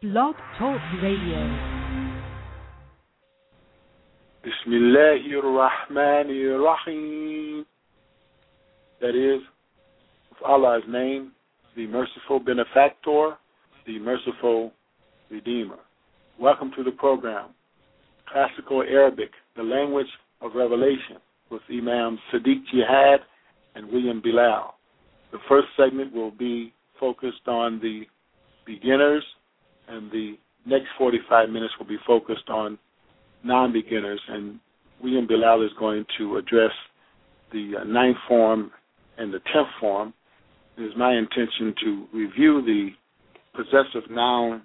Blog Talk Radio. Bismillahirrahmanirrahim. That is, with Allah's name, the merciful benefactor, the merciful redeemer. Welcome to the program, Classical Arabic, the language of revelation, with Imam Sadiq Jihad and William Bilal. The first segment will be focused on the beginners, and the next 45 minutes will be focused on non-beginners, and William Bilal is going to address the ninth form and the 10th form. It is my intention to review the possessive noun.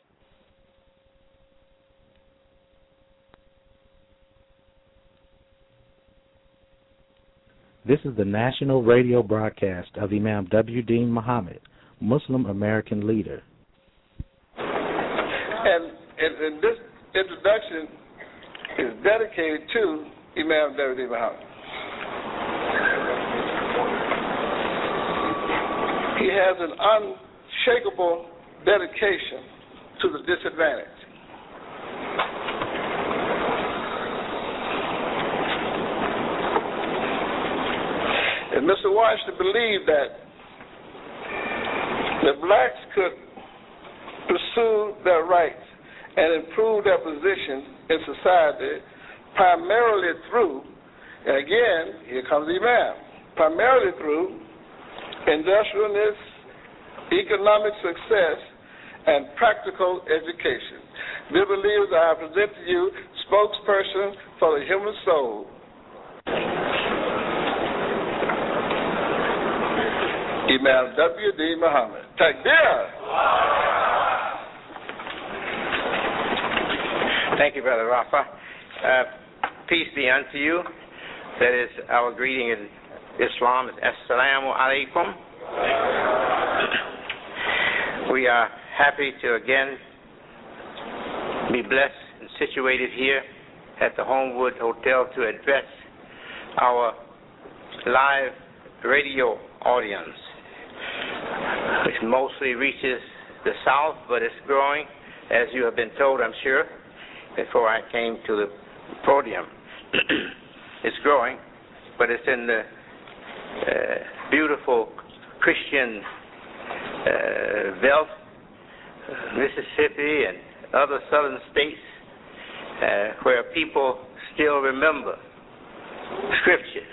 This is the national radio broadcast of Imam W. Deen Muhammad, Muslim American leader. And this introduction is dedicated to Imam W. Deen Muhammad. He has an unshakable dedication to the disadvantaged. And Mr. Washington believed that the blacks could pursue their rights and improve their position in society primarily through, and again, here comes the Imam, primarily through industrialness, economic success, and practical education. Dear believers, I present to you spokesperson for the human soul, Imam W. Deen Muhammad. Takbir! Thank you, Brother Rafa. Peace be unto you. That is our greeting in Islam. Assalamu alaikum. We are happy to again be blessed and situated here at the Homewood Hotel to address our live radio audience, which mostly reaches the South, but it's growing, as you have been told, I'm sure, before I came to the podium. It's growing, but it's in the beautiful Christian belt, Mississippi and other southern states, where people still remember Scripture.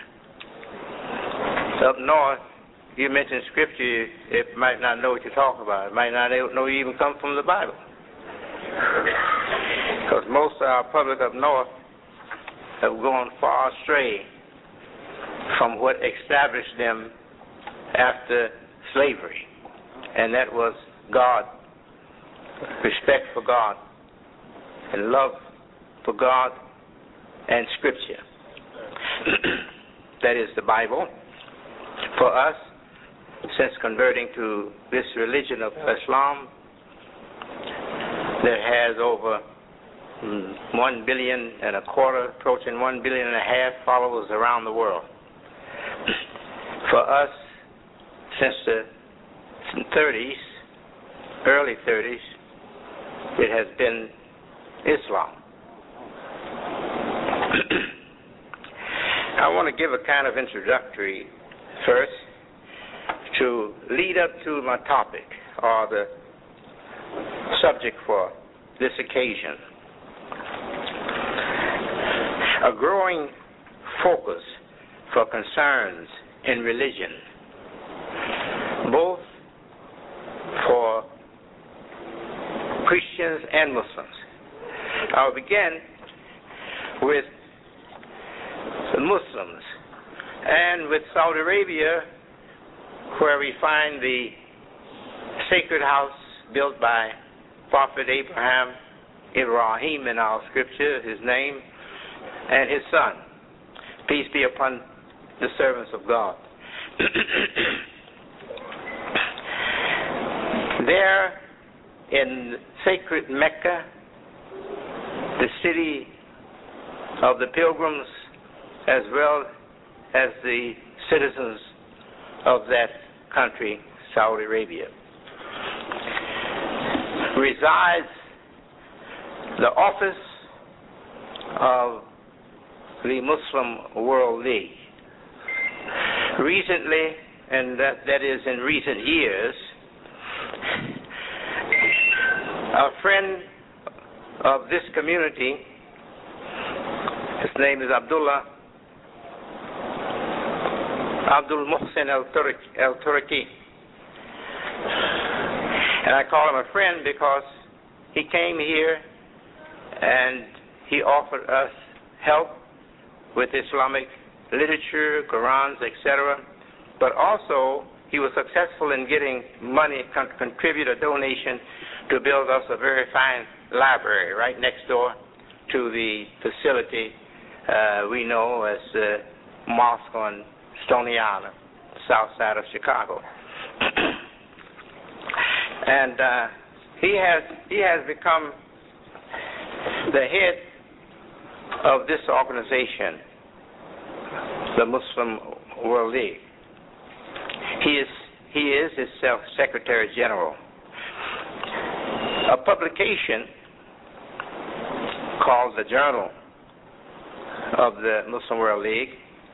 Up north, you mention Scripture, it might not know what you're talking about. It might not know you even come from the Bible. Because most of our public up north have gone far astray from what established them after slavery, and that was God, respect for God, and love for God and Scripture. That is the Bible. For us, since converting to this religion of Islam, that has over 1.25 billion, approaching 1.5 billion followers around the world. For us, since the 30s, early 30s, it has been Islam. I want to give a kind of introductory first to lead up to my topic, or the subject for this occasion. A growing focus for concerns in religion, both for Christians and Muslims. I'll begin with the Muslims and with Saudi Arabia, where we find the sacred house built by Prophet Ibrahim in our scripture, his name, and his son. Peace be upon the servants of God. There in sacred Mecca, the city of the pilgrims, as well as the citizens of that country, Saudi Arabia. resides the office of the Muslim World League. Recently, and that is in recent years, a friend of this community, his name is Abdul Muhsin al-Turki, and I call him a friend because he came here and he offered us help with Islamic literature, Qurans, etc. But also, he was successful in getting money, contribute a donation to build us a very fine library right next door to the facility we know as the Mosque on Stony Island, south side of Chicago. And he has become the head of this organization, the Muslim World League. He is itself Secretary General. A publication called the Journal of the Muslim World League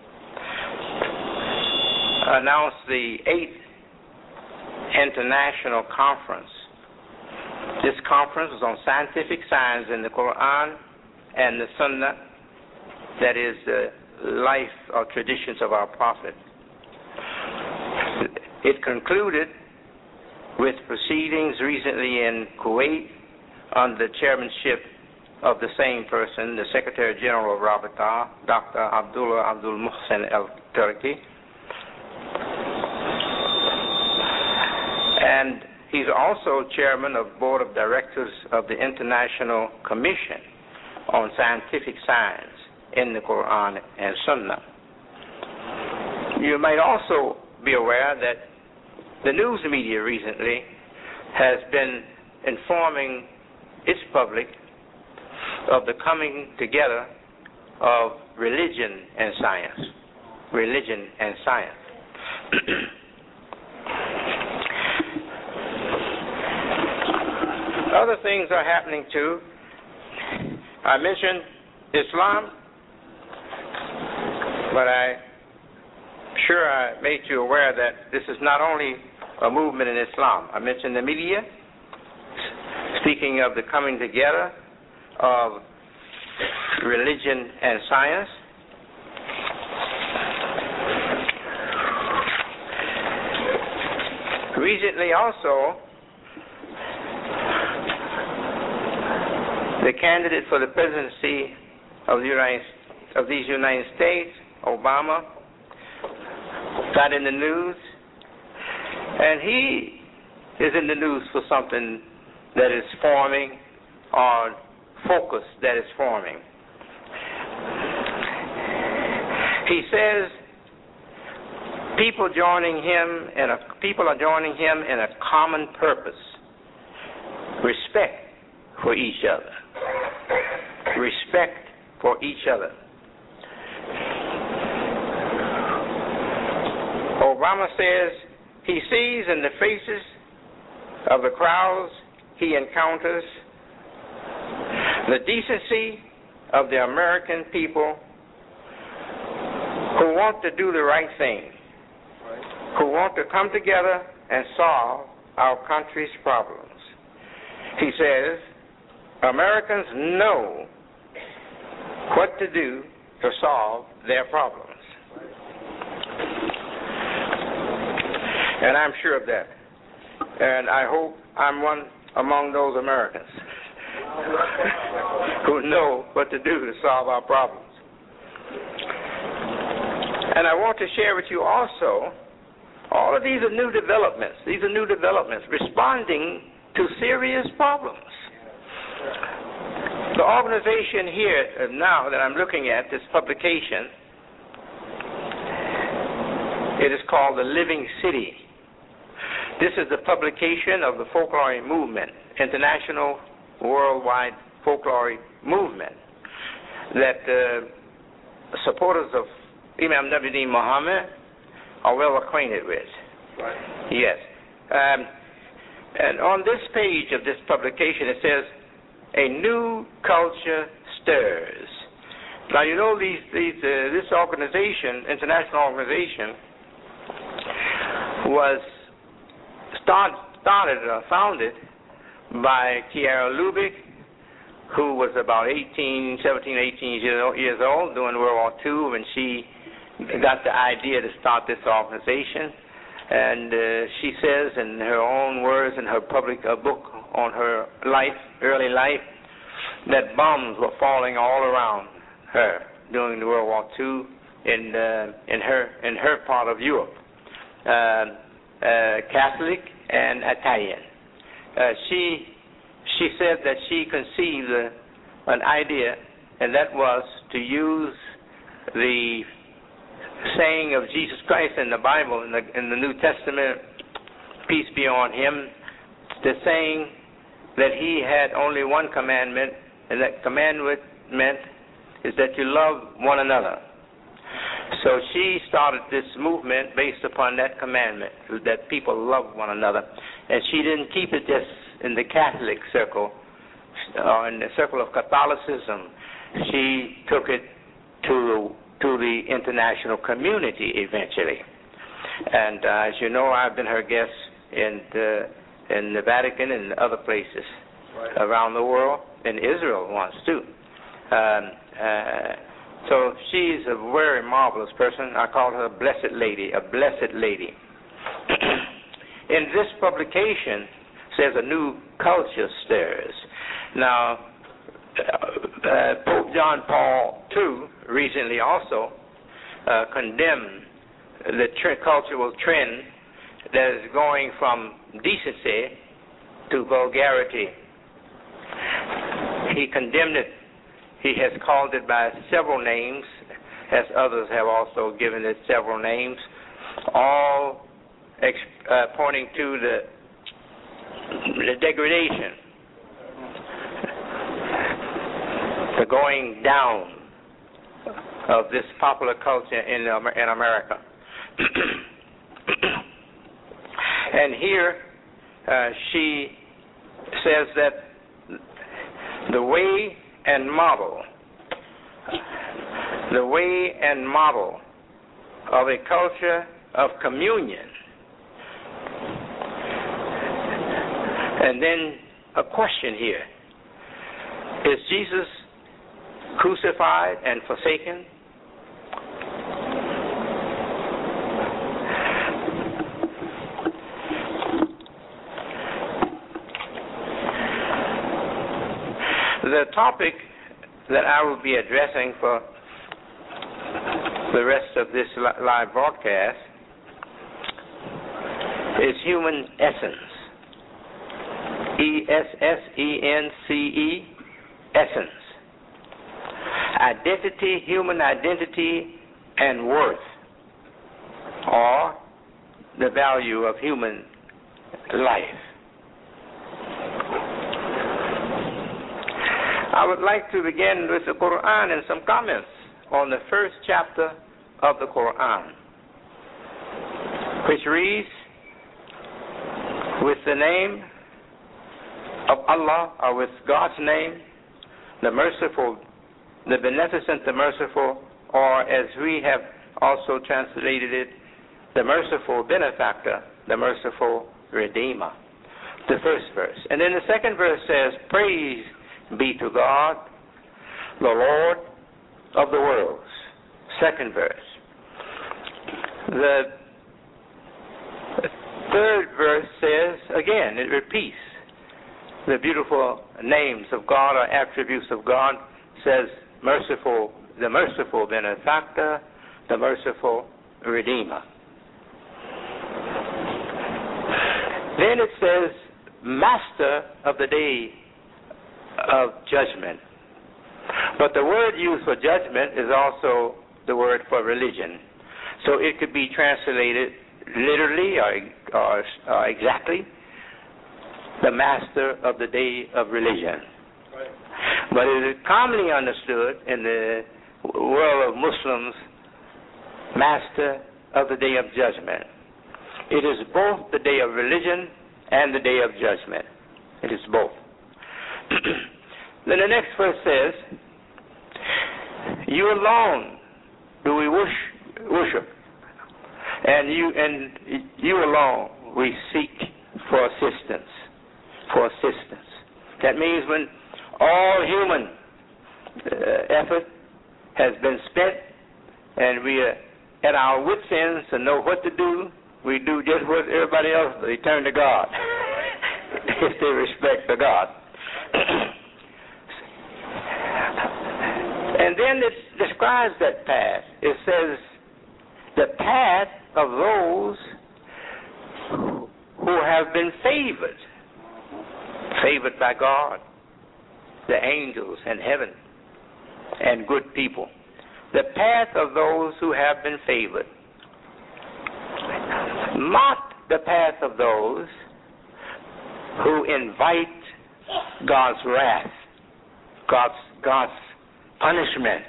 announced the 8th International Conference. This conference is on scientific science in the Quran and the Sunnah, that is the life or traditions of our Prophet. It concluded with proceedings recently in Kuwait under the chairmanship of the same person, the Secretary General of Rabita, Dr. Abdul Muhsin al-Turki. And he's also chairman of Board of Directors of the International Commission on Scientific Science in the Quran and Sunnah. You might also be aware that the news media recently has been informing its public of the coming together of religion and science. Religion and science. Other things are happening too. I mentioned Islam, but I'm sure I made you aware that this is not only a movement in Islam. I mentioned the media, speaking of the coming together of religion and science. Recently also, the candidate for the presidency of these United States, Obama, got in the news, and he is in the news for something that is forming, or focus that is forming. He says people are joining him in a common purpose: respect for each other. Respect for each other. Obama says he sees in the faces of the crowds he encounters the decency of the American people who want to do the right thing, who want to come together and solve our country's problems. He says Americans know what to do to solve their problems. And I'm sure of that. And I hope I'm one among those Americans who know what to do to solve our problems. And I want to share with you also, all of these are new developments. These are new developments responding to serious problems. The organization here now that I'm looking at, this publication, it is called The Living City. This is the publication of the folklore movement, international worldwide folklore movement, that supporters of Imam W.D. Muhammad are well acquainted with. Right. Yes. And on this page of this publication, it says, "A new culture stirs." Now, you know, this organization, international organization, was founded by Kiara Lubick, who was about 18 years old during World War II when she got the idea to start this organization. And she says in her own words in her public book on her early life, that bombs were falling all around her during the World War II in her part of Europe, Catholic and Italian. She said that she conceived an idea, and that was to use the saying of Jesus Christ in the Bible, in the New Testament, peace be on him, the saying that he had only one commandment, and that commandment is that you love one another. So she started this movement based upon that commandment, that people love one another. And she didn't keep it just in the Catholic circle, or in the circle of Catholicism. She took it to the international community eventually. And as you know, I've been her guest in the Vatican and other places around the world, in Israel once too. So she's a very marvelous person. I call her a blessed lady. In this publication, says a new culture stirs. Now, Pope John Paul II recently also condemned the cultural trend that is going from decency to vulgarity. He condemned it. He has called it by several names, as others have also given it several names, all pointing to the degradation, the going down of this popular culture in America. And here she says that the way and model of a culture of communion. And then a question here. Is Jesus crucified and forsaken? The topic that I will be addressing for the rest of this live broadcast is human essence. ESSENCE, essence. Identity, human identity, and worth, or the value of human life. I would like to begin with the Quran and some comments on the first chapter of the Quran, which reads, with the name of Allah, or with God's name, the merciful, the beneficent, the merciful, or as we have also translated it, the merciful benefactor, the merciful redeemer. The first verse. And then the second verse says, praise be to God, the Lord of the worlds. Second verse. The third verse says, again, it repeats the beautiful names of God or attributes of God, says merciful, the merciful benefactor, the merciful redeemer. Then it says, master of the day of judgment. But the word used for judgment is also the word for religion. So it could be translated literally or exactly, the master of the day of religion. Right. But it is commonly understood in the world of Muslims, master of the day of judgment. It is both the day of religion and the day of judgment. It is both. Then the next verse says, you alone do we worship, and you alone we seek for assistance. That means when all human effort has been spent and we are at our wits' ends to know what to do, we do just what everybody else does. They turn to God if they respect the God. And then it describes that path. It says, the path of those who have been favored by God, the angels and heaven, and good people. The path of those who have been favored. Not the path of those who invite God's wrath, God's punishment,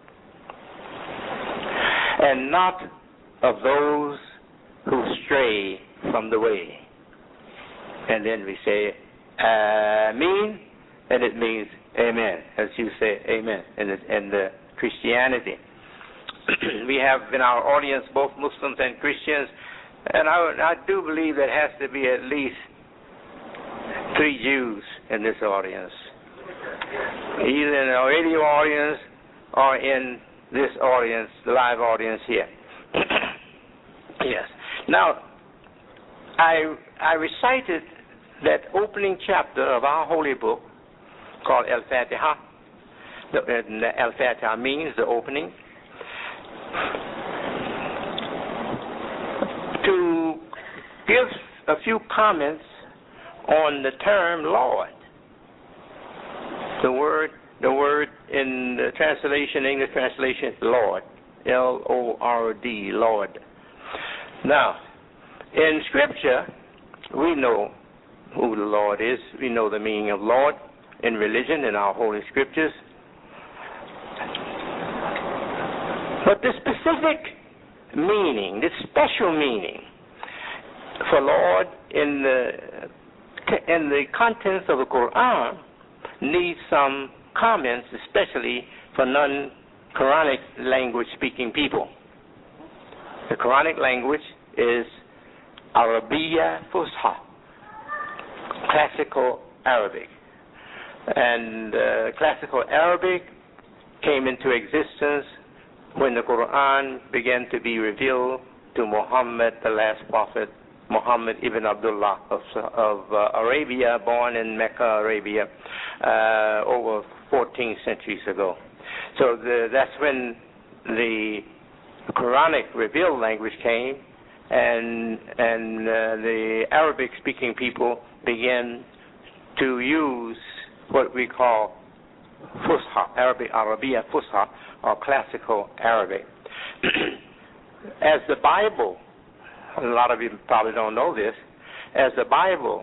and not of those who stray from the way. And then we say, Amen, and it means amen, as you say amen in the Christianity. We have in our audience both Muslims and Christians, and I do believe there has to be at least 3 Jews in this audience, either in our radio audience or in this audience, the live audience here. Yes. Now, I recited that opening chapter of our holy book called Al-Fatiha. The Al-Fatiha means the opening. To give a few comments on the term Lord. The word in the translation, English translation, Lord. L-O-R-D, Lord. Now, in Scripture, we know who the Lord is. We know the meaning of Lord in religion, in our Holy Scriptures. But the specific meaning, the special meaning for Lord in the contents of the Quran needs some comments, especially for non-Quranic language-speaking people. The Quranic language is Arabiya Fusha, classical Arabic. And classical Arabic came into existence when the Quran began to be revealed to Muhammad, the last prophet, Muhammad ibn Abdullah of Arabia, born in Mecca, Arabia, over 14 centuries ago. So that's when the Quranic revealed language came, and the Arabic-speaking people began to use what we call Fusha, Arabiya Fusha, or classical Arabic. As the Bible, a lot of you probably don't know this, as the Bible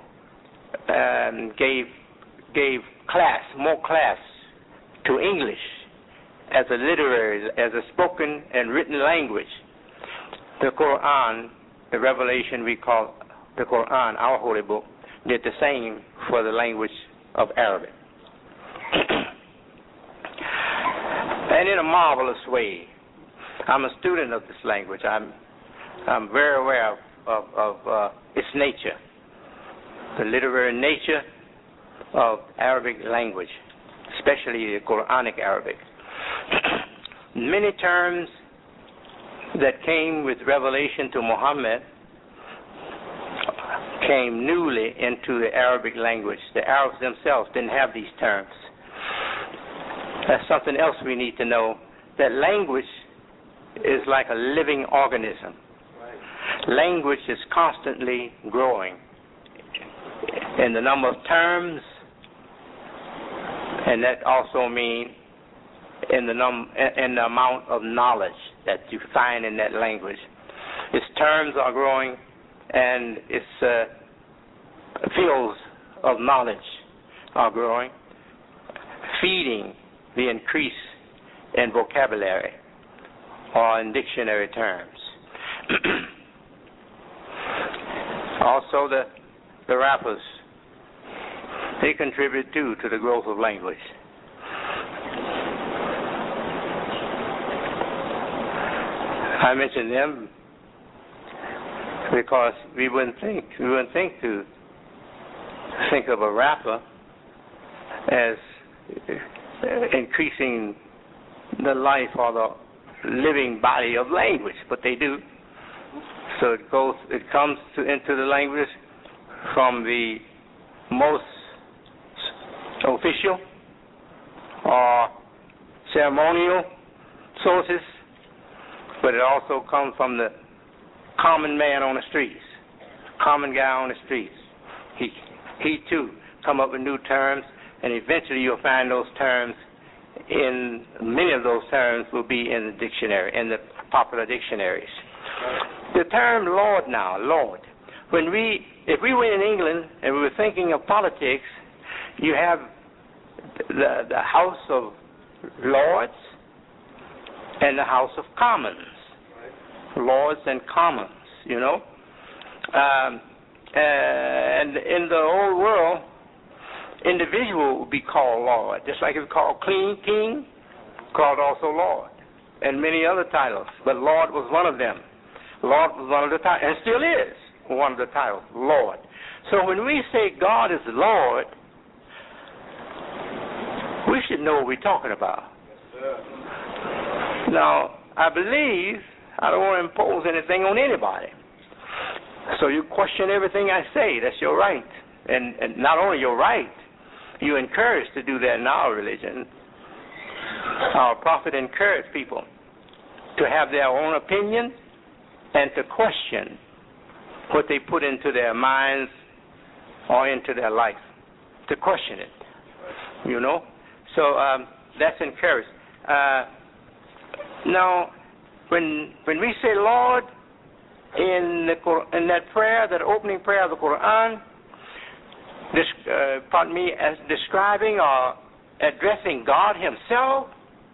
gave more class to English as a literary, as a spoken and written language, the Quran, the revelation we call the Quran, our holy book, did the same for the language of Arabic. And in a marvelous way. I'm a student of this language. I'm very aware of its nature, the literary nature of Arabic language, especially the Quranic Arabic. Many terms that came with revelation to Muhammad came newly into the Arabic language. The Arabs themselves didn't have these terms. That's something else we need to know, that language is like a living organism. Language is constantly growing in the number of terms, and that also means in the amount of knowledge that you find in that language. Its terms are growing, and its fields of knowledge are growing, feeding the increase in vocabulary or in dictionary terms. Also, the rappers, they contribute too to the growth of language. I mention them because we wouldn't think to think of a rapper as increasing the life or the living body of language, but they do. So it comes into the language from the most official or ceremonial sources, but it also comes from the common man on the streets, common guy on the streets. He too come up with new terms, and eventually you'll find those terms many of those terms will be in the dictionary, in the popular dictionaries. The term Lord now, Lord. If we were in England and we were thinking of politics, you have the House of Lords and the House of Commons. Lords and Commons, you know. And in the old world, individual would be called Lord, just like it's called King, called also Lord, and many other titles. But Lord was one of them. Lord was one of the titles, and still is one of the titles, Lord. So when we say God is Lord, we should know what we're talking about. Now, I believe I don't want to impose anything on anybody. So you question everything I say. That's your right. And not only your right, you're encouraged to do that in our religion. Our prophet encouraged people to have their own opinion and to question what they put into their minds or into their life, to question it, you know. So that's encouraged. Now, when we say Lord in that prayer, that opening prayer of the Quran, as describing or addressing God Himself,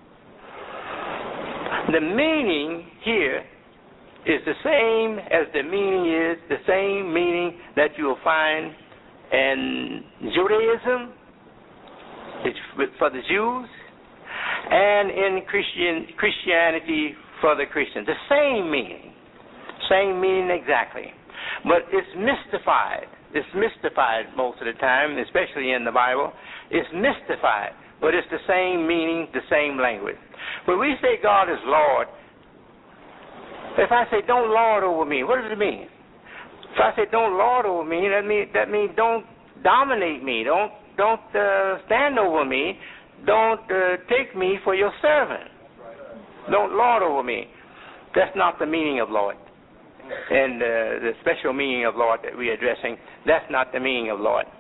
the meaning here is the same as the same meaning that you will find in Judaism for the Jews and in Christianity for the Christians. The same meaning exactly. But it's mystified. It's mystified most of the time, especially in the Bible. It's mystified, but it's the same meaning, the same language. When we say God is Lord, if I say don't lord over me, what does it mean? If I say don't lord over me, that means don't dominate me, don't stand over me, don't take me for your servant. Don't lord over me. That's not the meaning of Lord. And the special meaning of Lord that we're addressing, that's not the meaning of Lord.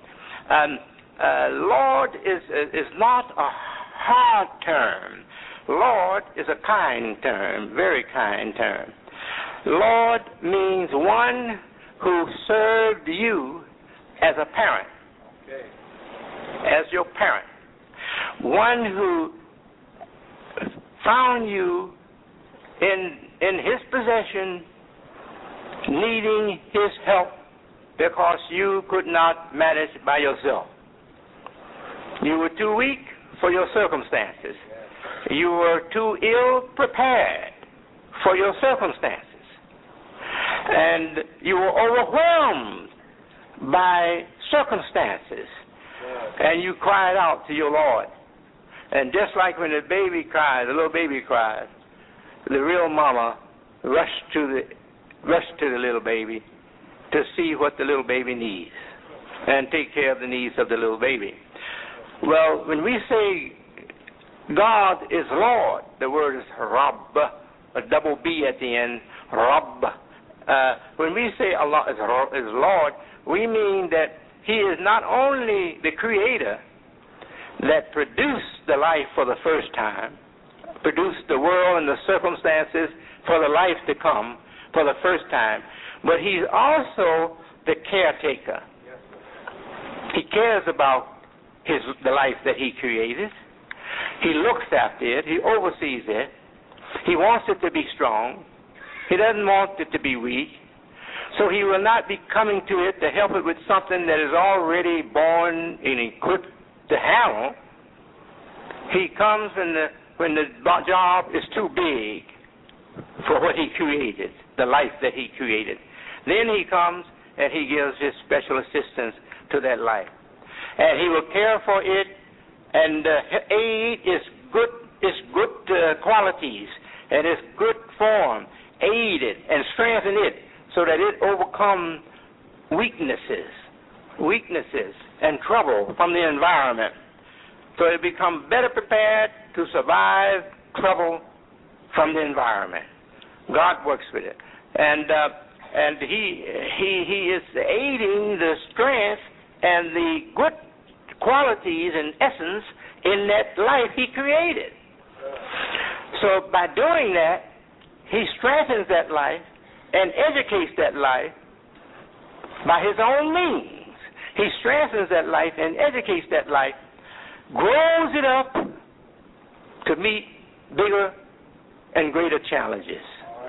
Lord is not a hard term. Lord is a kind term, very kind term. Lord means one who served you as a parent, as your parent. One who found you in his possession, needing his help because you could not manage by yourself. You were too weak for your circumstances. You were too ill prepared for your circumstances. And you were overwhelmed by circumstances. And you cried out to your Lord. And just like when the baby cries, the little baby cries, the real mama rushed to the little baby to see what the little baby needs and take care of the needs of the little baby. Well, when we say God is Lord, the word is Rabb, a double B at the end, Rabb. When we say Allah is Lord, we mean that He is not only the Creator that produced the life for the first time, produced the world and the circumstances for the life to come for the first time, but He's also the caretaker. He cares about the life that He created. He looks after it. He oversees it. He wants it to be strong. He doesn't want it to be weak. So he will not be coming to it to help it with something that is already born and equipped to handle. He comes when the job is too big for what he created, the life that he created. Then he comes and he gives his special assistance to that life. And he will care for it and aid its good qualities and its good form, aid it and strengthen it so that it overcome weaknesses and trouble from the environment. So it become better prepared to survive trouble from the environment. God works with it. And he is aiding the strength and the good qualities and essence in that life he created. So by doing that, he strengthens that life and educates that life by his own means. He strengthens that life and educates that life, grows it up to meet bigger and greater challenges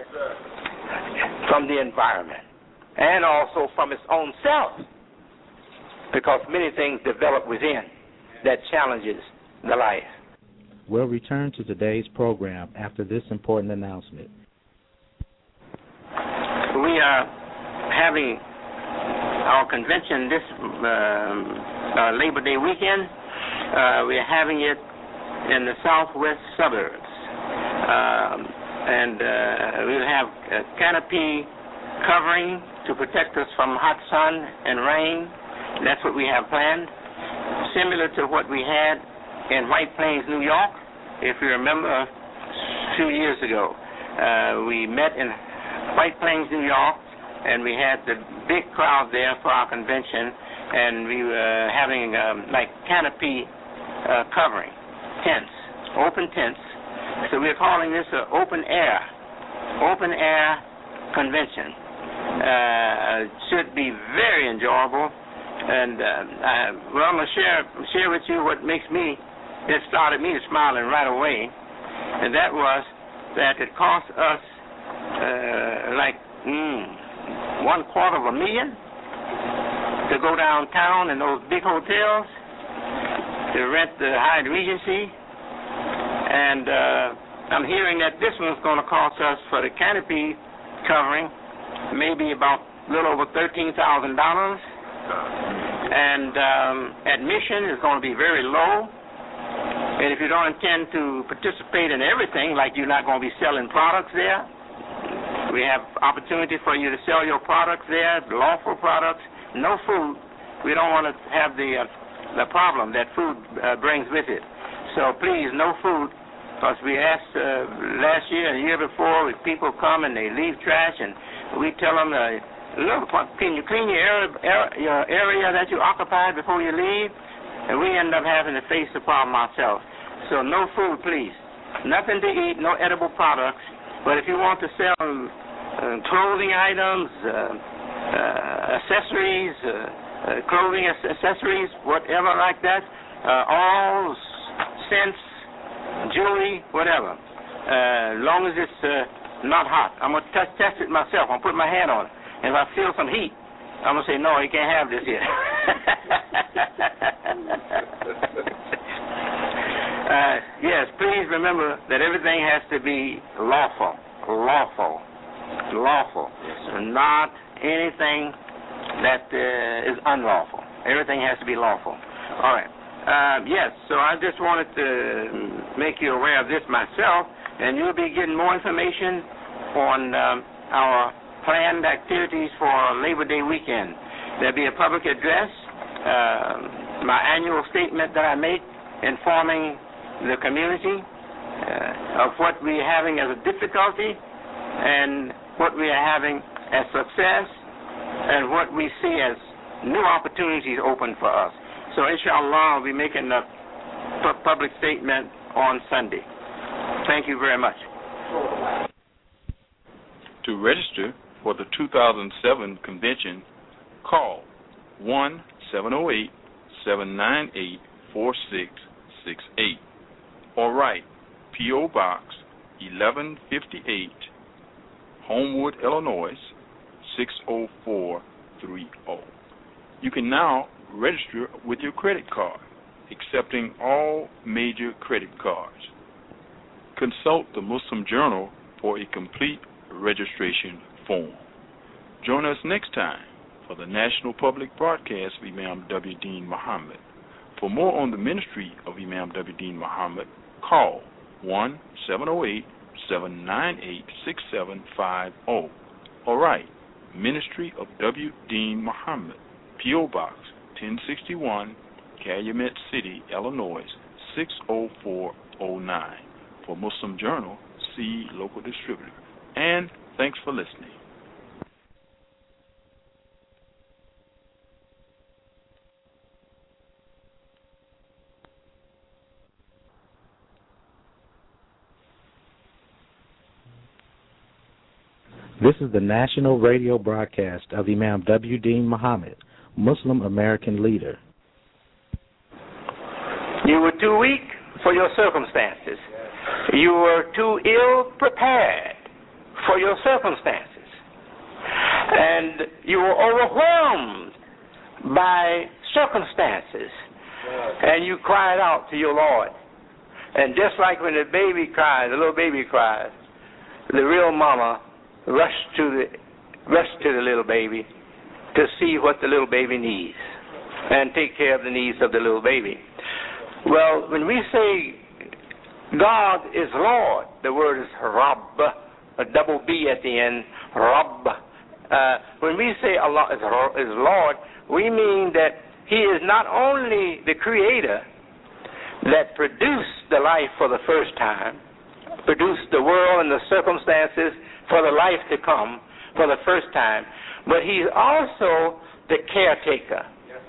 from the environment and also from its own self, because many things develop within that challenges the life. We'll return to today's program after this important announcement. We are having our convention this Labor Day weekend. We are having it in the southwest suburbs. And we'll have a canopy covering to protect us from hot sun and rain. That's what we have planned, similar to what we had in White Plains, New York. If you remember, a few years ago, we met in White Plains, New York, and we had the big crowd there for our convention, and we were having like canopy covering, tents, open tents. So we're calling this an open air convention. It should be very enjoyable, and I'm going to share with you what it started me smiling right away, and that was that it cost us like $250,000 to go downtown in those big hotels to rent the Hyatt Regency. And I'm hearing that this one's going to cost us, for the canopy covering, maybe about a little over $13,000. And admission is going to be very low. And if you don't intend to participate in everything, like you're not going to be selling products there, we have opportunity for you to sell your products there, lawful products, no food. We don't want to have the problem that food brings with it. So please, no food. Because we asked last year and the year before, people come and they leave trash, and we tell them, look, can you clean your area that you occupied before you leave? And we end up having to face the problem ourselves. So no food, please. Nothing to eat, no edible products. But if you want to sell clothing items, accessories, whatever like that, all scents, jewelry, whatever, as long as it's not hot. I'm going to test it myself. I'm going to put my hand on it. And if I feel some heat, I'm going to say, no, you can't have this here. Yes, please remember that everything has to be lawful. Not anything that is unlawful. Everything has to be lawful. All right. Yes, so I just wanted to make you aware of this myself, and you'll be getting more information on our planned activities for Labor Day weekend. There'll be a public address, my annual statement that I make informing the community of what we're having as a difficulty and what we are having as success and what we see as new opportunities open for us. So, inshallah, I'll be making a public statement on Sunday. Thank you very much. To register for the 2007 convention, call 1-708-798-4668 or write P.O. Box 1158, Homewood, Illinois 60430. You can now register with your credit card, accepting all major credit cards. Consult the Muslim Journal for a complete registration form. Join us next time for the National Public Broadcast of Imam W. Deen Muhammad. For more on the ministry of Imam W. Deen Muhammad, call 1-708-798-6750 or write Ministry of W. Deen Muhammad, P.O. Box 1061, Calumet City, Illinois 60409. For Muslim Journal, see local distributor. And thanks for listening. This is the national radio broadcast of Imam W. Deen Muhammad, Muslim American leader. You were too weak for your circumstances. You were too ill prepared for your circumstances. And you were overwhelmed by circumstances. And you cried out to your Lord. And just like when the baby cries, the little baby cries, the real mama rushed to the little baby to see what the little baby needs and take care of the needs of the little baby. Well, when we say God is Lord, the word is Rabb, a double B at the end, Rabb. When we say Allah is Lord, we mean that He is not only the Creator that produced the life for the first time, produced the world and the circumstances for the life to come for the first time, but He's also the caretaker.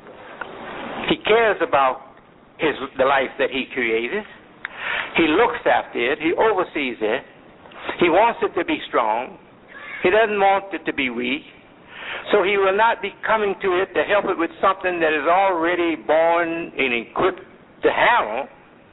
He cares about the life that He created. He looks after it. He oversees it. He wants it to be strong. He doesn't want it to be weak. So He will not be coming to it to help it with something that is already born and equipped to handle.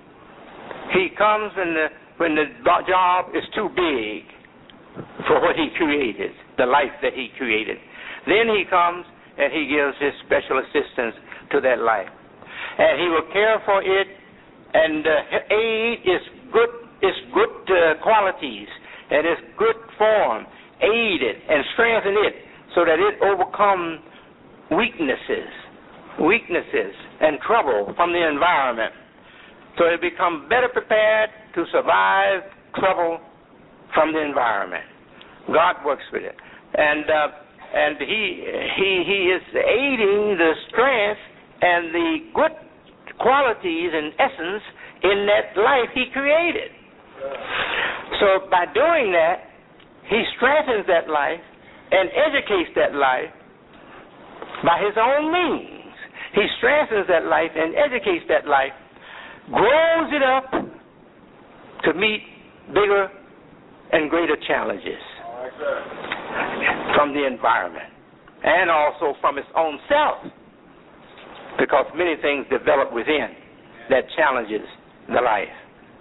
He comes when the job is too big for what He created, the life that He created. Then He comes and He gives His special assistance to that life. And He will care for it and aid its good qualities and its good form, aid it and strengthen it so that it overcome weaknesses and trouble from the environment. So it become better prepared to survive trouble from the environment. God works with it, and He is aiding the strength and the good qualities and essence in that life He created. So by doing that, He strengthens that life and educates that life by His own means. He strengthens that life and educates that life, grows it up to meet bigger and greater challenges from the environment and also from its own self, because many things develop within that challenges the life.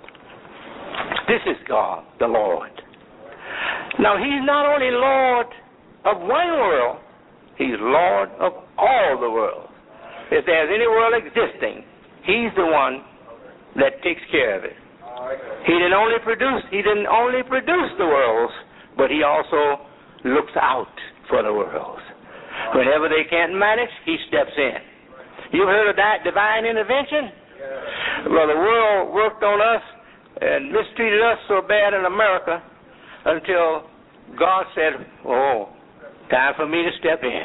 This is God, the Lord. Now, He's not only Lord of one world, He's Lord of all the world. If there's any world existing, He's the one that takes care of it. He didn't only produce the worlds, but He also looks out for the worlds. Whenever they can't manage, He steps in. You heard of that divine intervention? Well, the world worked on us and mistreated us so bad in America until God said, oh, time for me to step in.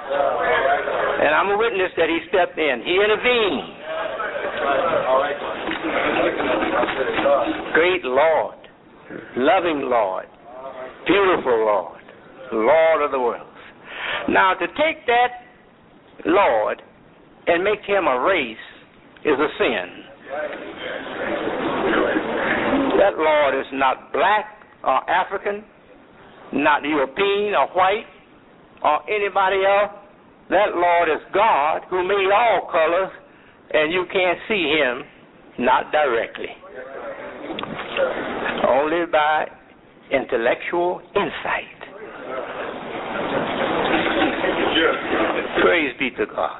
And I'm a witness that He stepped in. He intervened. Great Lord, loving Lord, beautiful Lord, Lord of the worlds. Now, to take that Lord and make Him a race is a sin. That Lord is not black or African, not European or white or anybody else. That Lord is God who made all colors, and you can't see Him, not directly. Only by intellectual insight. Praise be to God.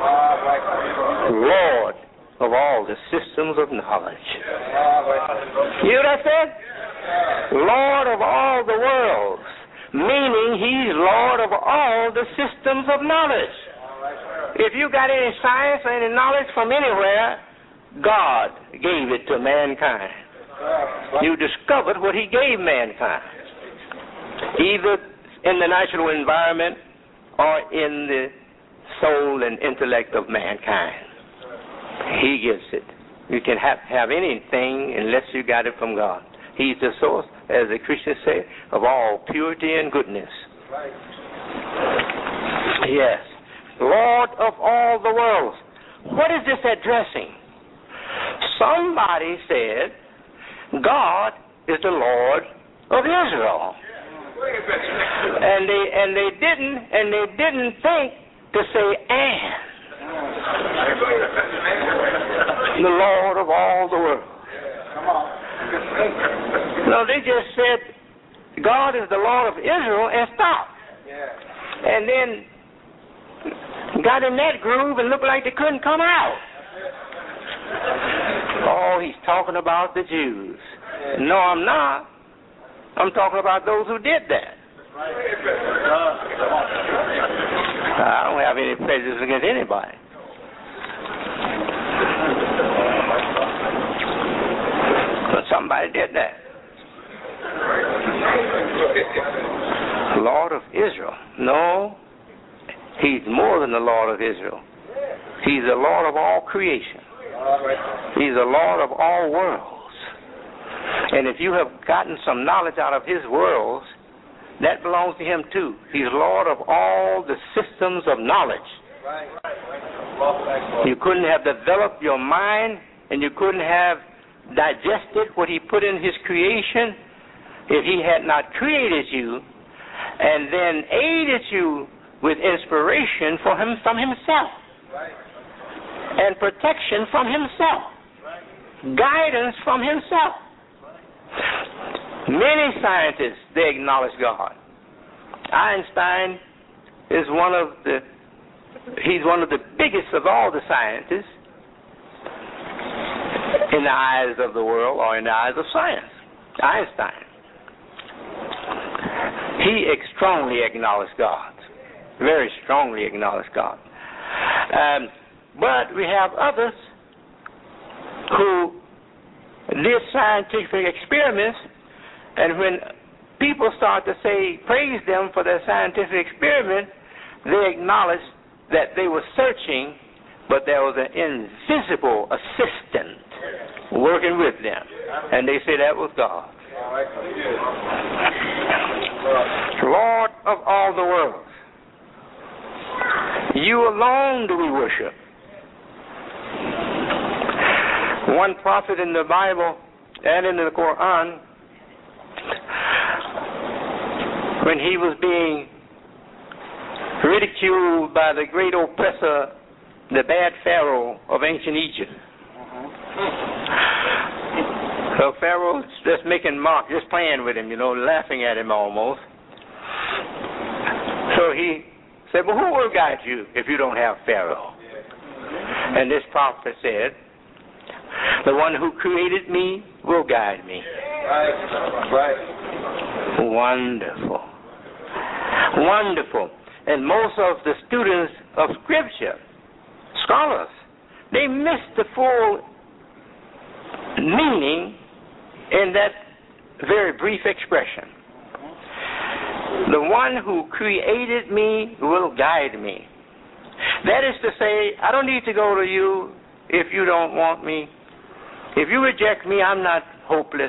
Lord of all the systems of knowledge. You hear what I said? Lord of all the worlds, meaning he's Lord of all the systems of knowledge. If you got any science or any knowledge from anywhere, God gave it to mankind. You discovered what he gave mankind, either in the natural environment or in the soul and intellect of mankind. He gives it. You can have anything unless you got it from God. He's the source, as the Christians say, of all purity and goodness. Yes. Lord of all the worlds. What is this addressing? Somebody said God is the Lord of Israel. And they didn't think to say and. The Lord of all the world. No, they just said God is the Lord of Israel and stopped. And then got in that groove and looked like they couldn't come out. Oh, he's talking about the Jews. No, I'm not. I'm talking about those who did that. I don't have any prejudice against anybody. But somebody did that. Lord of Israel. No, he's more than the Lord of Israel. He's the Lord of all creation. He's the Lord of all worlds. And if you have gotten some knowledge out of his worlds, that belongs to him too. He's Lord of all the systems of knowledge. You couldn't have developed your mind and you couldn't have digested what he put in his creation if he had not created you and then aided you with inspiration from himself and protection from himself, guidance from himself. Many scientists, they acknowledge God. Einstein is one of the biggest of all the scientists in the eyes of the world or in the eyes of science. Einstein. He strongly acknowledged God. Very strongly acknowledged God. But we have others who did scientific experiments, and when people start to praise them for their scientific experiment, they acknowledge that they were searching, but there was an invisible assistant working with them. And they say that was God. Lord of all the world. You alone do we worship. One prophet in the Bible and in the Quran, when he was being ridiculed by the great oppressor, the bad Pharaoh of ancient Egypt. So Pharaoh just making mock, just playing with him, laughing at him almost. So he said, well, who will guide you if you don't have Pharaoh? And this prophet said, the one who created me will guide me. Right. Wonderful. Wonderful. And most of the students of Scripture, scholars, they miss the full meaning in that very brief expression. The one who created me will guide me. That is to say, I don't need to go to you if you don't want me. If you reject me, I'm not hopeless.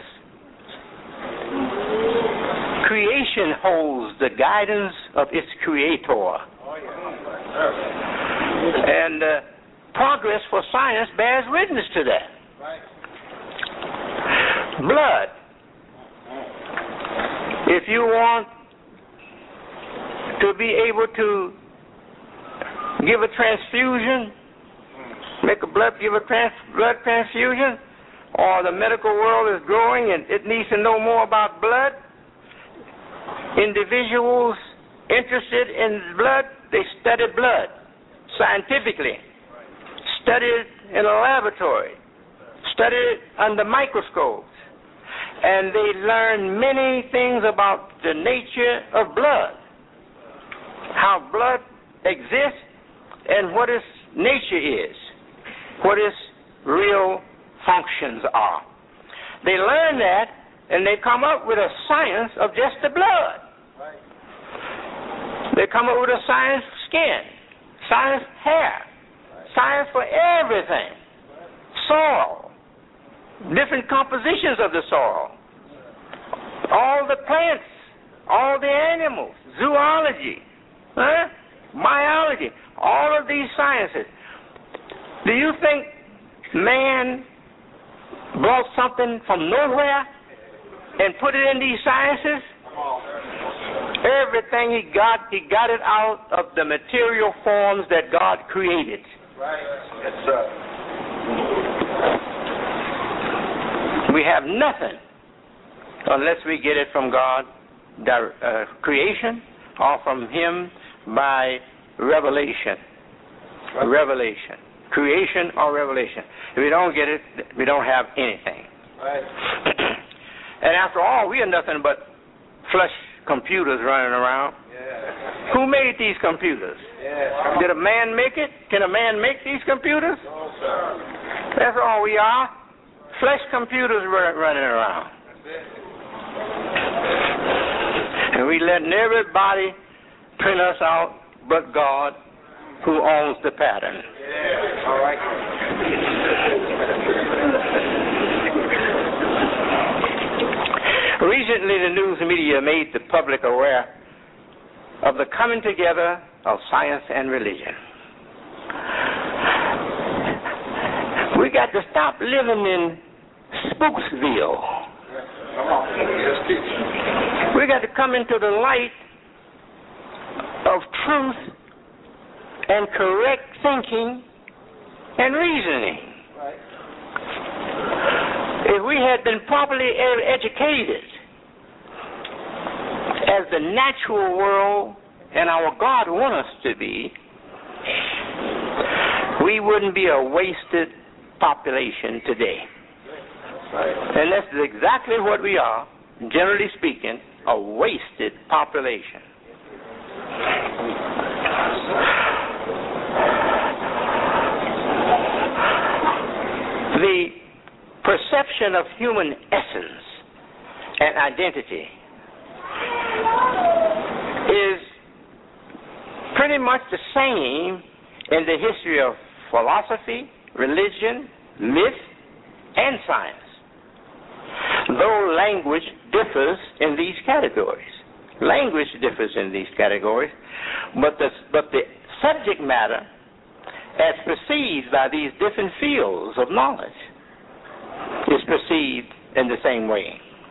Creation holds the guidance of its creator. And progress for science bears witness to that. Blood. If you want to be able to give a transfusion, give a blood transfusion, or the medical world is growing and it needs to know more about blood, individuals interested in blood they study blood scientifically, study it in a laboratory, study it under microscopes, and they learn many things about the nature of blood, how blood exists, and what its nature is, what its real functions are. They learn that, and they come up with a science of just the blood. They come up with a science for skin, science for hair, science for everything. Soil, different compositions of the soil, all the plants, all the animals, zoology, biology, all of these sciences. Do you think man brought something from nowhere and put it in these sciences? Everything he got it out of the material forms that God created. Right. Yes, sir. We have nothing unless we get it from God, creation, or from Him by revelation. Revelation. Creation or revelation. If we don't get it, we don't have anything. Right. And after all, we are nothing but flesh computers running around. Yeah. Who made these computers? Yeah. Did a man make it? Can a man make these computers? No, sir. That's all we are. Flesh computers running around. And we letting everybody print us out but God, who owns the pattern. Yeah. All right. Recently, the news media made the public aware of the coming together of science and religion. We got to stop living in Spooksville. We got to come into the light of truth and correct thinking and reasoning. If we had been properly educated as the natural world and our God wants us to be, we wouldn't be a wasted population today. And that's exactly what we are, generally speaking, a wasted population. The perception of human essence and identity is pretty much the same in the history of philosophy, religion, myth, and science, though language differs in these categories. Language differs in these categories, but the subject matter as perceived by these different fields of knowledge is perceived in the same way.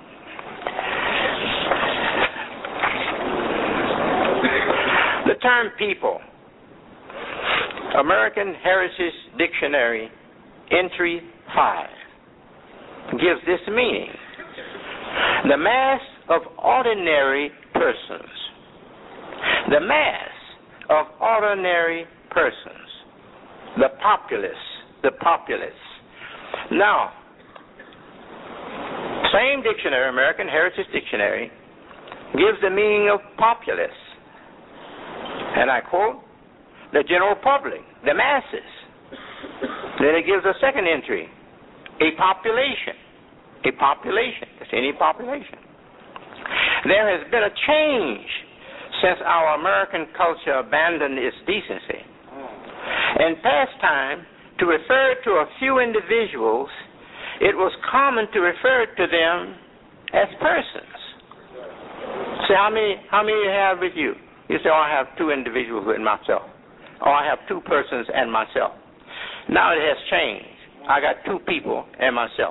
The term people, American Heritage Dictionary, Entry 5, gives this meaning: the mass of ordinary persons. The mass of ordinary persons. The populace. Now, same dictionary, American Heritage Dictionary, gives the meaning of populace. And I quote, the general public, the masses. Then it gives a second entry, a population. A population, that's any population. There has been a change since our American culture abandoned its decency. In past time, to refer to a few individuals, it was common to refer to them as persons. So how many you have with you? You say, oh, I have two individuals with myself. Oh, I have two persons and myself. Now it has changed. I got two people and myself.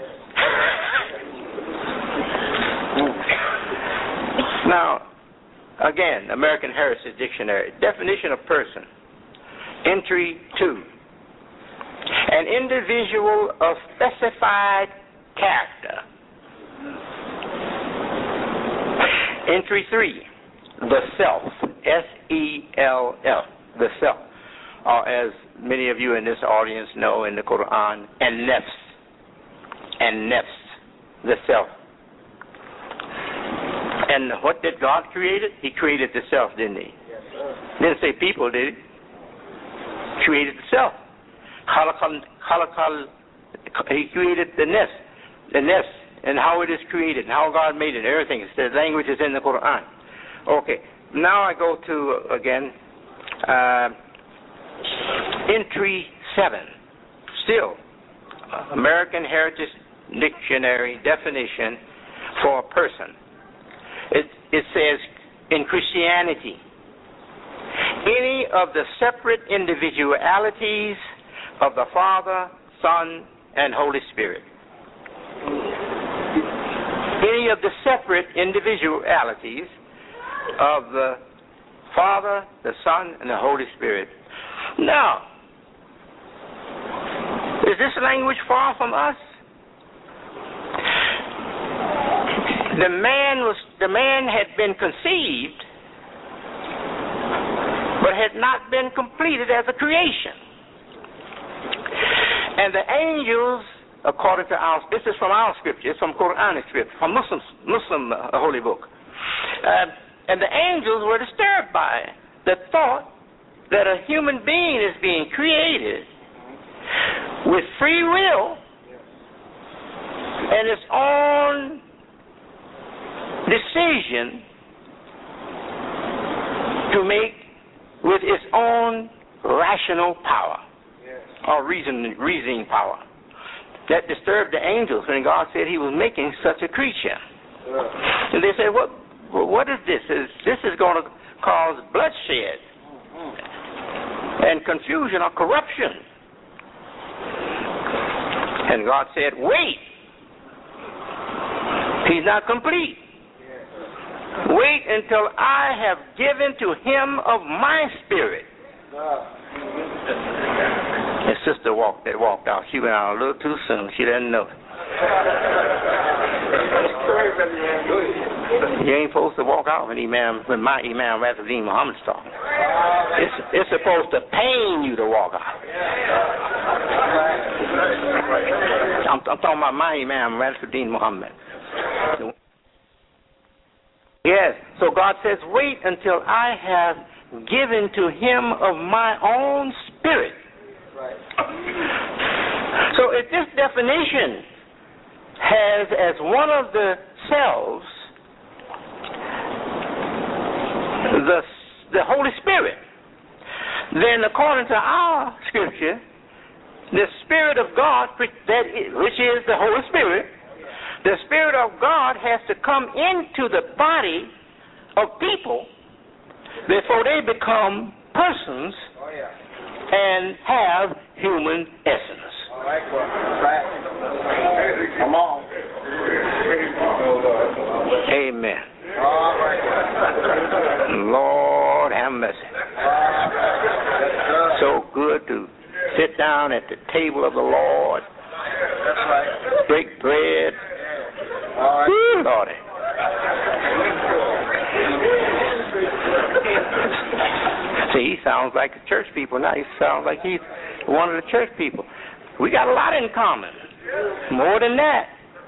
Now, again, American Heritage Dictionary, definition of person, entry 2, an individual of specified character. Entry 3, the self. S-E-L-F, the self. Or as many of you in this audience know in the Quran, an-nafs, the self. And what did God create? He created the self, didn't he? Yes, sir. Didn't say people, did he? Created the self. He created the nafs, and how it is created, and how God made it, everything. The language is in the Quran. Okay, now I go to, again, entry 7. Still, American Heritage Dictionary definition for a person. It says, in Christianity, any of the separate individualities of the Father, Son, and Holy Spirit. Any of the separate individualities of the Father, the Son, and the Holy Spirit. Now, is this language far from us? The man had been conceived, but had not been completed as a creation. And the angels, according to this is from our scripture, it's from Quranic scripture, from Muslim holy book. And the angels were disturbed by the thought that a human being is being created with free will and its own decision to make with its own rational power or reasoning power. That disturbed the angels when God said he was making such a creature. And they said, what is this? This is going to cause bloodshed and confusion or corruption. And God said, wait. He's not complete. Wait until I have given to him of my spirit. His sister walked out. She went out a little too soon. She didn't know. You ain't supposed to walk out when my Imam Rashid Muhammad's talking. It's supposed to pain you to walk out. I'm talking about my Imam Rashid Muhammad. Yes, so God says, wait until I have given to him of my own spirit. So if this definition has as one of the selves the Holy Spirit, then according to our scripture, the Spirit of God, which is the Holy Spirit, the Spirit of God has to come into the body of people before they become persons and have human essence. Come on. Amen. Lord have mercy. So good to sit down at the table of the Lord, break bread. Woo, Lordy. See, he sounds like the church people now. He sounds like he's one of the church people. We got a lot in common. More than that.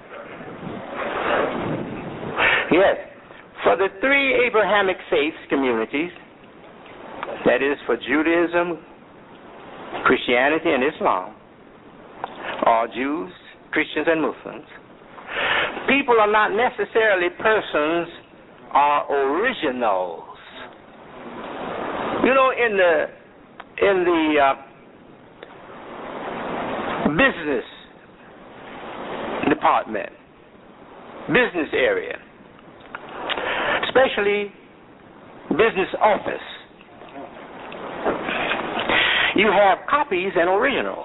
Yes. For the three Abrahamic faiths communities, that is for Judaism, Christianity, and Islam, or Jews, Christians, and Muslims, people are not necessarily persons or originals. You know, in the business department, business area, especially business office, you have copies and originals.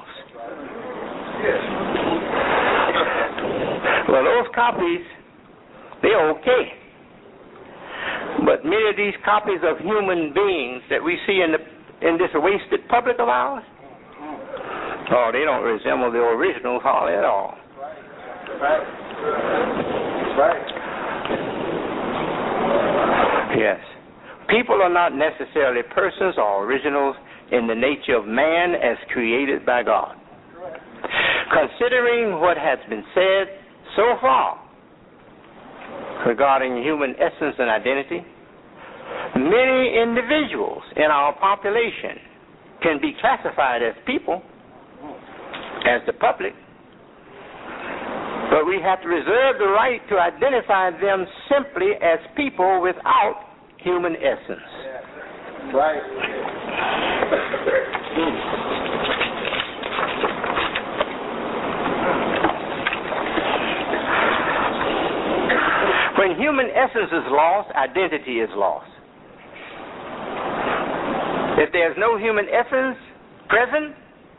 Well, those copies, they're okay. But many of these copies of human beings that we see in this wasted public of ours, oh, they don't resemble the originals hardly at all. Right. Yes. People are not necessarily persons or originals in the nature of man as created by God. Considering what has been said so far regarding human essence and identity, many individuals in our population can be classified as people, as the public, but we have to reserve the right to identify them simply as people without human essence. Right. When human essence is lost, identity is lost. If there's no human essence present,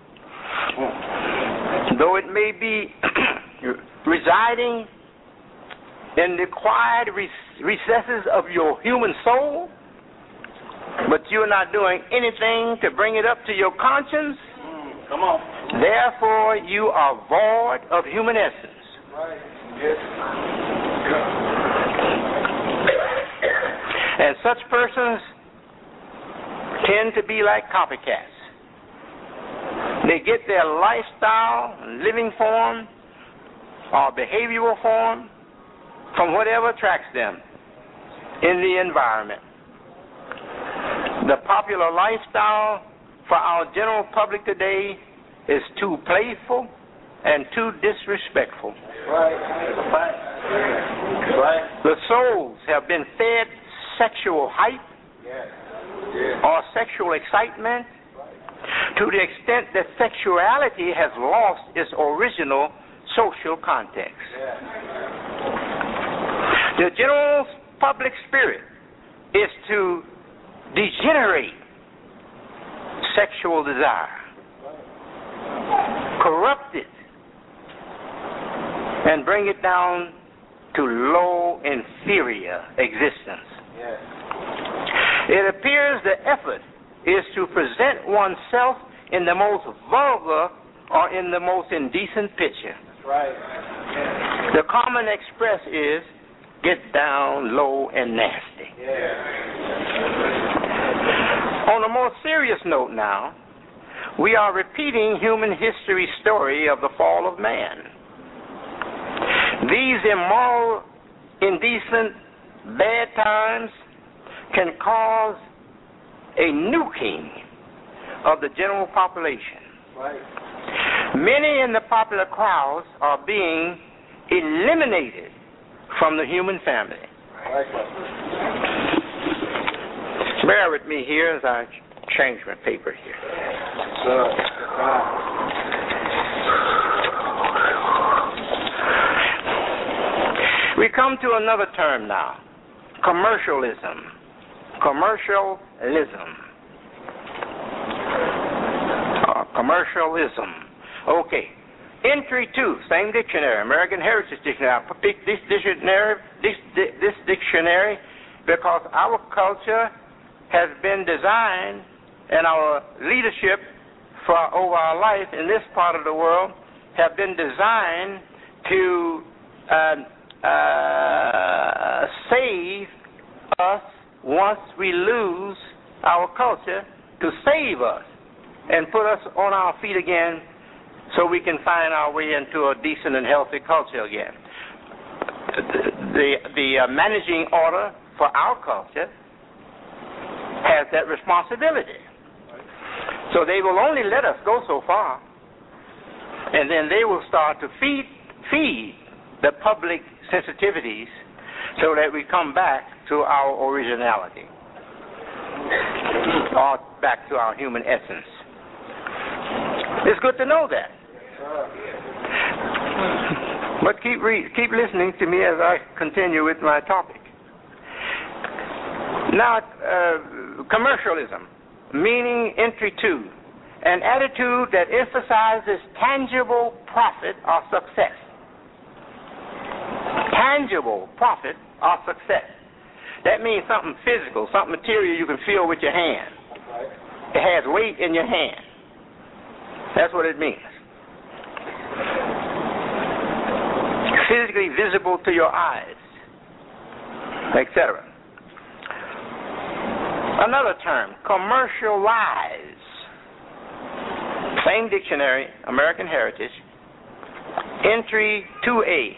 though it may be residing in the quiet recesses of your human soul, but you're not doing anything to bring it up to your conscience, Come on. therefore you are void of human essence. Right. Yes. And such persons tend to be like copycats. They get their lifestyle, living form, or behavioral form from whatever attracts them in the environment. The popular lifestyle for our general public today is too playful and too disrespectful. Right. Right. The souls have been fed sexual hype or sexual excitement to the extent that sexuality has lost its original social context. The general public spirit is to degenerate sexual desire, corrupt it, and bring it down to low, inferior existence. It appears the effort is to present oneself in the most vulgar or in the most indecent picture. Right. The common express is get down low and nasty. On a more serious note now, we are repeating human history's story of the fall of man. These immoral, indecent, bad times can cause a nuking of the general population. Right. Many in the popular crowds are being eliminated from the human family. Right. Bear with me here as I change my paper here. We come to another term now, commercialism. Commercialism. Okay. Entry 2, same dictionary, American Heritage Dictionary. I picked this dictionary because our culture has been designed, and our leadership for over our life in this part of the world have been designed to save us once we lose our culture, to save us and put us on our feet again so we can find our way into a decent and healthy culture again. The managing order for our culture has that responsibility. So they will only let us go so far, and then they will start to feed the public sensitivities so that we come back to our originality, or back to our human essence. It's good to know that. But keep listening to me as I continue with my topic. Now, commercialism, meaning entry 2, an attitude that emphasizes tangible profit or success. Tangible profit or success. That means something physical, something material you can feel with your hand. It has weight in your hand. That's what it means. Physically visible to your eyes, etc. Another term, commercialize. Same dictionary, American Heritage. Entry 2A.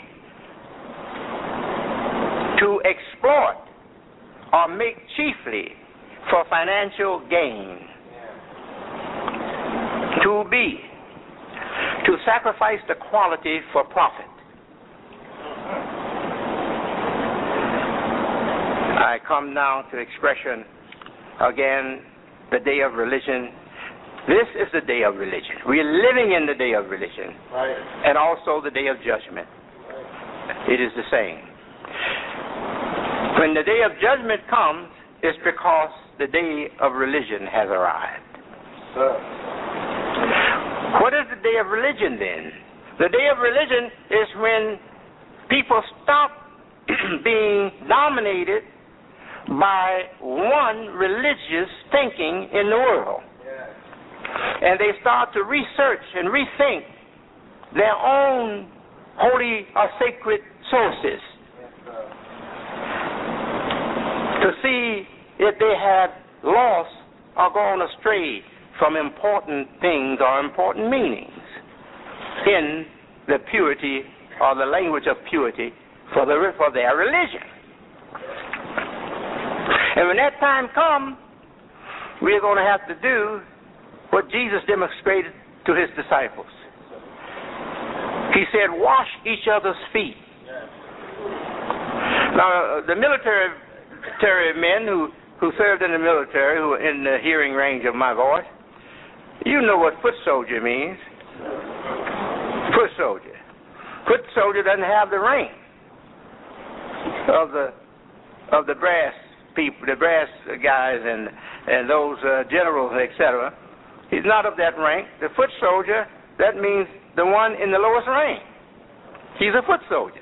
To exploit or make chiefly for financial gain. 2B. To sacrifice the quality for profit. I come now to expression again, the day of religion. This is the day of religion. We are living in the day of religion. Right. And also the day of judgment. It is the same. When the day of judgment comes, it's because the day of religion has arrived. What is the day of religion then? The day of religion is when people stop being dominated by one religious thinking in the world. And they start to research and rethink their own holy or sacred sources to see if they have lost or gone astray from important things or important meanings in the purity or the language of purity for their religion. And when that time comes, we're going to have to do what Jesus demonstrated to his disciples. He said, wash each other's feet. Now, the military men who served in the military, who are in the hearing range of my voice, you know what foot soldier means. Foot soldier. Foot soldier doesn't have the rank of the brass people, the brass guys and those generals, etc. He's not of that rank. The foot soldier, that means the one in the lowest rank. He's a foot soldier.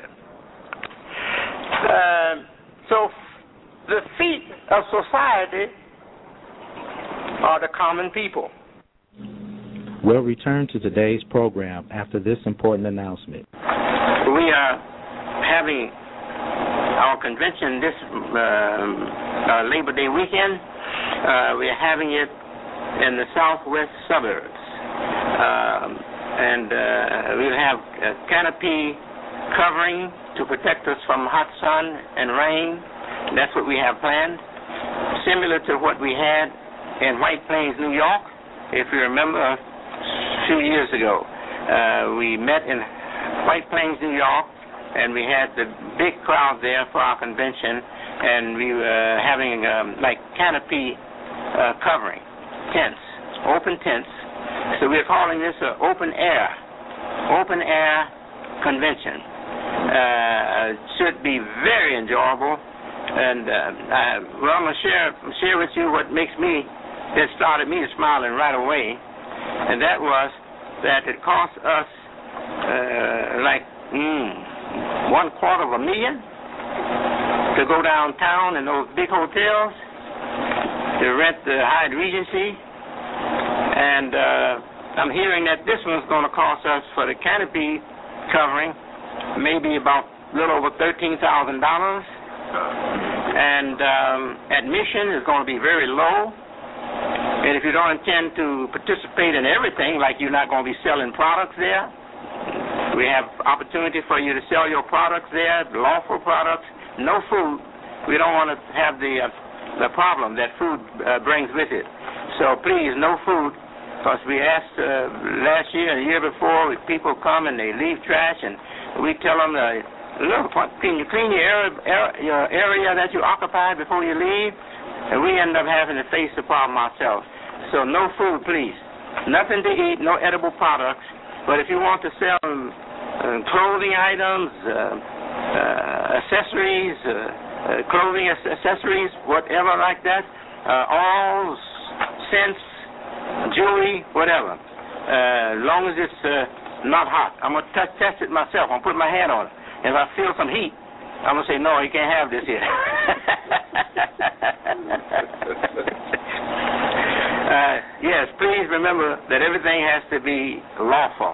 So the feet of society are the common people. We'll return to today's program after this important announcement. We are having our convention this Labor Day weekend. We are having it in the southwest suburbs. And we'll have a canopy covering to protect us from hot sun and rain. That's what we have planned. Similar to what we had in White Plains, New York. If you remember, a few years ago, we met in White Plains, New York, and we had the big crowd there for our convention, and we were having like canopy covering, tents, open tents. So we're calling this an open air convention. It should be very enjoyable, and I'm going to share with you what it started me smiling right away, and that was that it cost us like $250,000 to go downtown in those big hotels to rent the Hyatt Regency, and I'm hearing that this one's going to cost us for the canopy covering maybe about a little over $13,000, and admission is going to be very low. And if you don't intend to participate in everything, like you're not going to be selling products there, we have opportunity for you to sell your products there, lawful products, no food. We don't want to have the problem that food brings with it. So please, no food, because we asked last year and the year before, people come and they leave trash, and we tell them, look, can you clean your area that you occupied before you leave? And we end up having to face the problem ourselves. So no food, please. Nothing to eat, no edible products. But if you want to sell clothing items, accessories, clothing accessories, whatever like that, all scents, jewelry, whatever, as long as it's not hot. I'm going to test it myself. I'm going to put my hand on it. If I feel some heat, I'm going to say, no, you can't have this here. Yes, please remember that everything has to be lawful.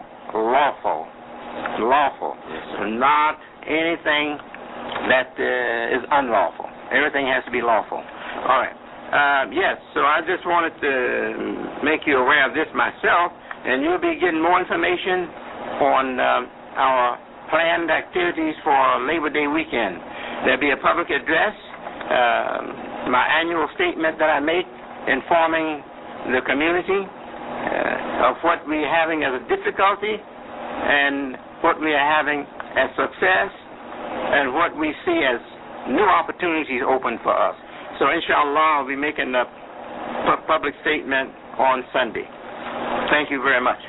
Not anything that is unlawful. Everything has to be lawful. All right. Yes, so I just wanted to make you aware of this myself, and you'll be getting more information on our planned activities for Labor Day weekend. There'll be a public address, my annual statement that I make informing the community of what we're having as a difficulty and what we are having as success and what we see as new opportunities open for us. So, inshallah, I'll be making a public statement on Sunday. Thank you very much.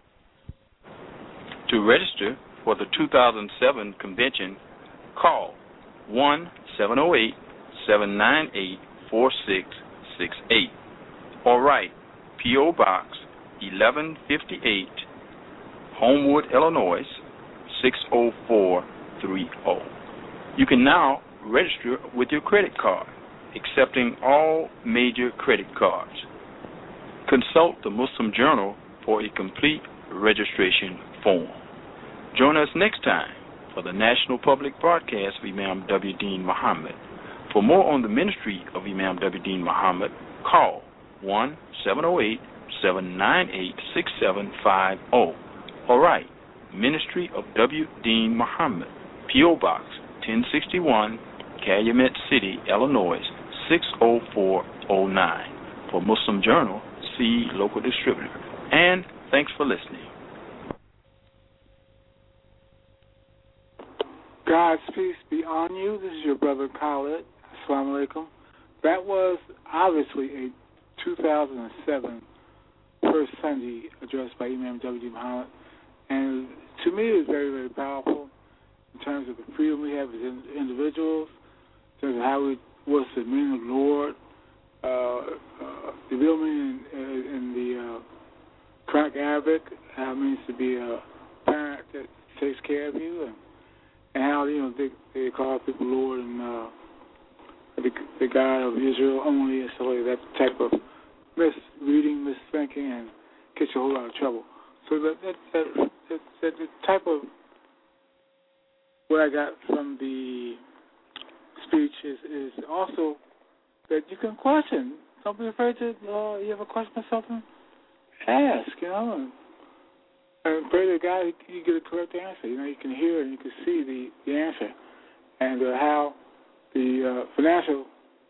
To register for the 2007 convention, call 1-708-798-4668 or write P.O. Box 1158, Homewood, Illinois 60430. You can now register with your credit card, accepting all major credit cards. Consult the Muslim Journal for a complete registration form. Join us next time for the National Public Broadcast of Imam W. Dean Muhammad. For more on the ministry of Imam W. Dean Muhammad, call 1-708-798-6750 or write Ministry of W. Dean Muhammad, P.O. Box 1061, Calumet City, Illinois 60409. For Muslim Journal, see local distributor. And thanks for listening. God's peace be on you. This is your brother Khalid. Assalamu alaikum. That was obviously a 2007 First Sunday address by Imam W. Muhammad. And to me, it was very, very powerful in terms of the freedom we have as individuals, in terms of what's the meaning of Lord, the real meaning in the Quranic Arabic, how it means to be a parent that takes care of you, and how they call people Lord and the God of Israel only, and so that type of misreading, misthinking, and gets you a whole lot of trouble. So that the type of what I got from the speech is also that you can question. Don't be afraid to, you have a question or something, ask, and pray to God you get a correct answer. You can hear and you can see the answer. And how the financial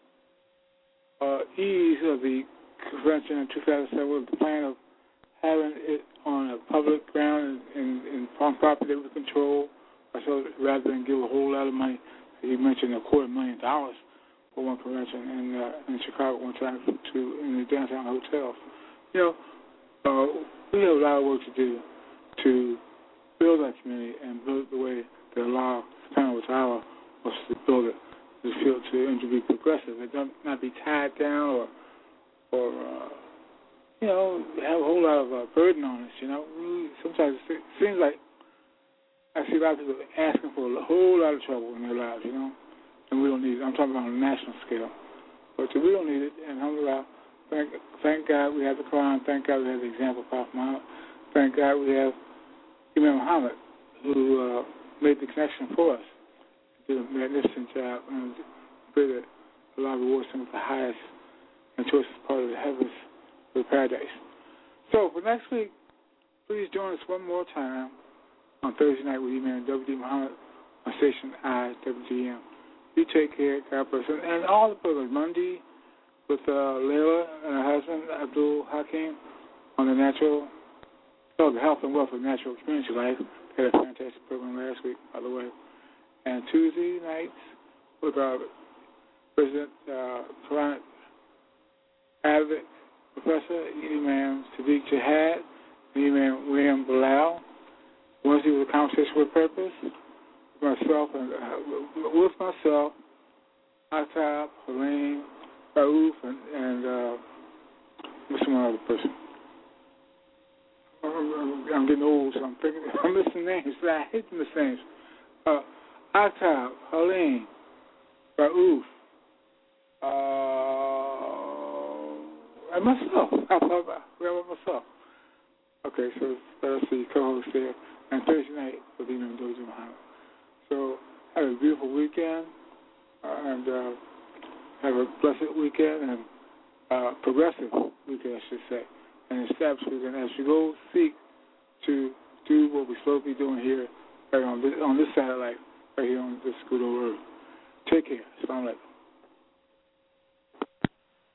ease of the convention in 2007 was the plan of having it on a public ground and on property that we control, so rather than give a whole lot of money. He mentioned $250,000 for one convention in Chicago one time in the downtown hotels. We have a lot of work to do to build that community and build it the way that Allah subhanahu wa ta'ala wants to build it, and to be progressive and not be tied down or have a whole lot of burden on us. Sometimes it seems like I see a lot of people asking for a whole lot of trouble in their lives, and we don't need it. I'm talking about on a national scale. But we don't need it, and alhamdulillah, thank God we have the Quran, thank God we have the example of Prophet Muhammad, thank God we have Imam Muhammad, who made the connection for us, did a magnificent job, and pray that Allah rewards him with the highest and choicest part of the heavens, the paradise. So for next week, please join us one more time on Thursday night with Imam W.D. Muhammad on station IWGM. You take care, God bless. And all the brothers, Monday with Layla and her husband, Abdul Hakim, on the health and wealth of natural community life. They had a fantastic program last week, by the way. And Tuesday nights with our President Quranic Arabic Professor, Imam Sadiq Jihad, Imam William Bilal. Wednesday was a conversation with purpose. With myself, Atab, Helene, Raouf, and what's one other person? I'm getting old, so I'm missing names. I hate to miss names. Atab, Helene, Raouf, and myself. Myself. Okay, so that's the co-host there. And Thursday night with Imam W. Muhammad. So have a beautiful weekend and have a blessed weekend, and progressive, I should say, and steps we can, as we go seek to do what we're supposed to be doing here, right on this satellite, right here on this good old earth. Take care. Assalamu alaikum.